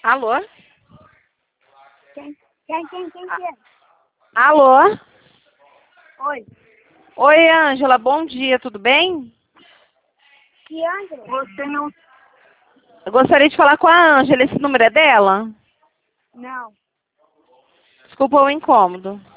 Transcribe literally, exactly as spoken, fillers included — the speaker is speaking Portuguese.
Alô? Quem, quem, quem, quem que é? Alô? Oi. Oi, Ângela, bom dia, tudo bem? Que Ângela? Você não... Eu gostaria de falar com a Ângela, esse número é dela? Não. Desculpa o incômodo.